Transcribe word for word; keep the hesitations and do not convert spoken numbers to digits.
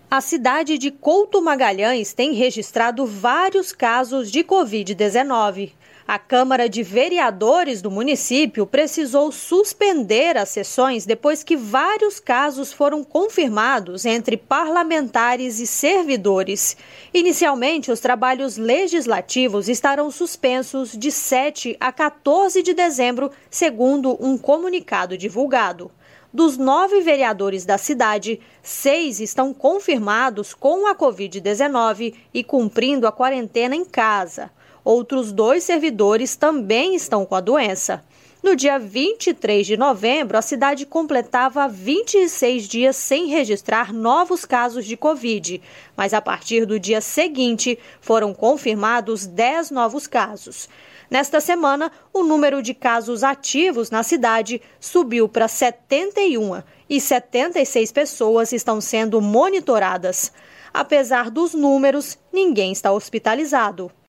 A cidade de Couto Magalhães tem registrado vários casos de covid dezenove. A Câmara de Vereadores do município precisou suspender as sessões depois que vários casos foram confirmados entre parlamentares e servidores. Inicialmente, os trabalhos legislativos estarão suspensos de sete a quatorze de dezembro, segundo um comunicado divulgado. Dos nove vereadores da cidade, seis estão confirmados com a covid dezenove e cumprindo a quarentena em casa. Outros dois servidores também estão com a doença. No dia vinte e três de novembro, a cidade completava vinte e seis dias sem registrar novos casos de Covid, mas a partir do dia seguinte foram confirmados dez novos casos. Nesta semana, o número de casos ativos na cidade subiu para setenta e um e setenta e seis pessoas estão sendo monitoradas. Apesar dos números, ninguém está hospitalizado.